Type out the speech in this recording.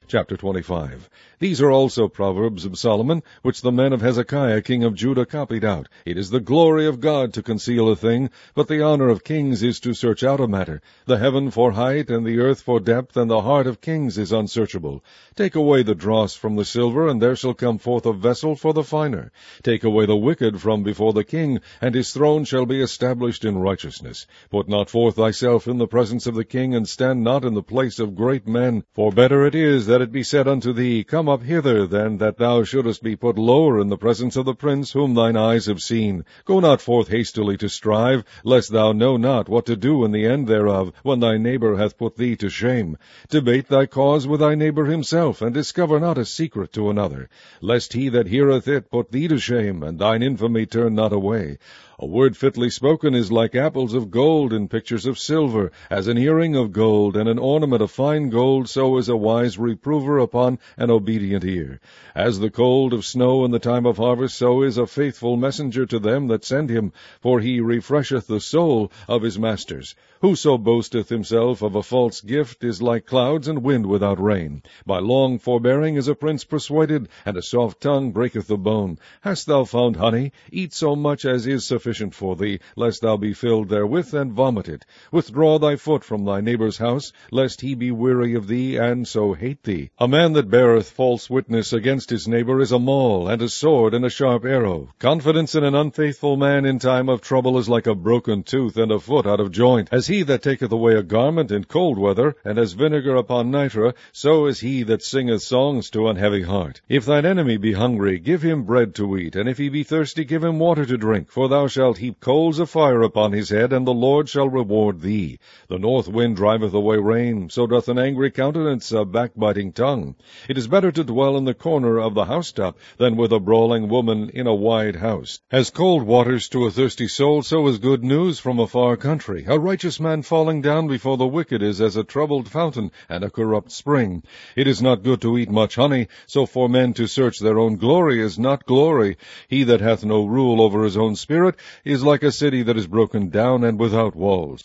Chapter 25. These are also proverbs of Solomon, which the men of Hezekiah king of Judah copied out. It is the glory of God to conceal a thing, but the honor of kings is to search out a matter. The heaven for height, and the earth for depth, and the heart of kings is unsearchable. Take away the dross from the silver, and there shall come forth a vessel for the finer. Take away the wicked from before the king, and his throne shall be established in righteousness. Put not forth thyself in the presence of the king, and stand not in the place of great men. For better it is that it be said unto thee, Come up hither, than that thou shouldest be put lower in the presence of the prince whom thine eyes have seen. Go not forth hastily to strive, lest thou know not what to do in the end thereof, when thy neighbor hath put thee to shame. Debate thy cause with thy neighbor himself, and discover not a secret to another, lest he that heareth it put thee to shame, and thine infamy turn not away. A word fitly spoken is like apples of gold in pictures of silver, as an earring of gold and an ornament of fine gold, so is a wise reprover upon an obedient ear. As the cold of snow in the time of harvest, so is a faithful messenger to them that send him, for he refresheth the soul of his masters. Whoso boasteth himself of a false gift is like clouds and wind without rain. By long forbearing is a prince persuaded, and a soft tongue breaketh the bone. Hast thou found honey? Eat so much as is sufficient for thee, lest thou be filled therewith, and vomit it. Withdraw thy foot from thy neighbor's house, lest he be weary of thee, and so hate thee. A man that beareth false witness against his neighbor is a maul, and a sword, and a sharp arrow. Confidence in an unfaithful man in time of trouble is like a broken tooth, and a foot out of joint. As he that taketh away a garment in cold weather, and as vinegar upon nitre, so is he that singeth songs to an heavy heart. If thine enemy be hungry, give him bread to eat, and if he be thirsty, give him water to drink, for thou shalt heap coals of fire upon his head, and the Lord shall reward thee. The north wind driveth away rain, so doth an angry countenance a backbiting tongue. It is better to dwell in the corner of the housetop than with a brawling woman in a wide house. As cold waters to a thirsty soul, so is good news from a far country. A righteous man falling down before the wicked is as a troubled fountain and a corrupt spring. It is not good to eat much honey, so for men to search their own glory is not glory. He that hath no rule over his own spirit is like a city that is broken down and without walls.